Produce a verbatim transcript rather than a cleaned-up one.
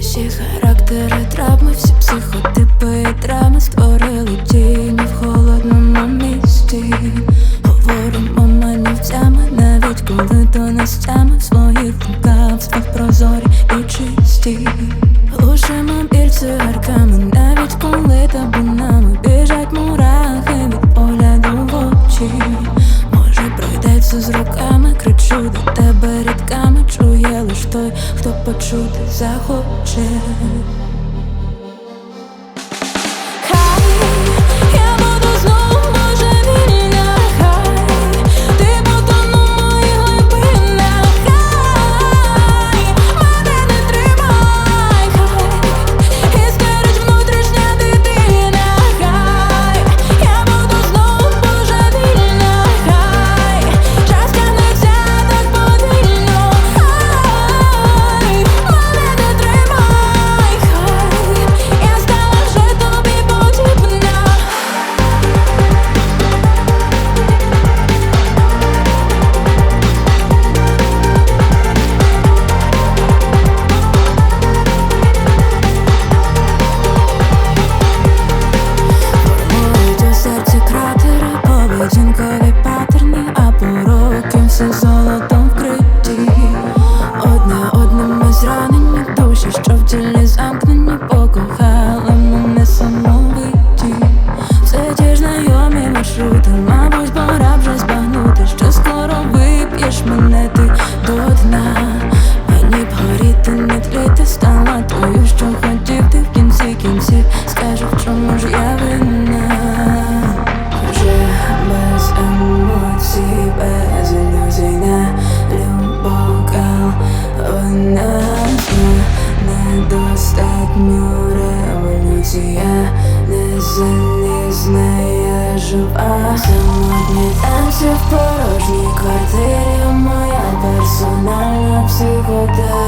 Всі характери, травми, всі психотипи і драми створили тіні в холодному місті. Говоримо манівцями, навіть коли до нас тями в своїх думках, спах прозорі і чисті. Глушимо біль цигарками, навіть коли табунами біжать мурахи від погляду в очі. Може пройдеться з руками, кричу до тебе рядками, чує лиш той, хто почути захоче. Поведінкові паттерни, а пороки все золотом вкриті. Одне одним ми зранені, душі, що в тілі замкнені, покохали мене самовиті. Все ті ж знайомі маршрути, мабуть, пора вже збагнути, що скоро вип'єш мене ти до дна. Мені б горіти, не тліти, стала тою, що хотів ти в кінці кінців. Скажи, в чому ж я винна? Без емоцій, без ілюзій, не любокал. Вона недостатньо революція, не залізна, я жива. Самотні танці в порожній квартирі, моя персональна психоделія.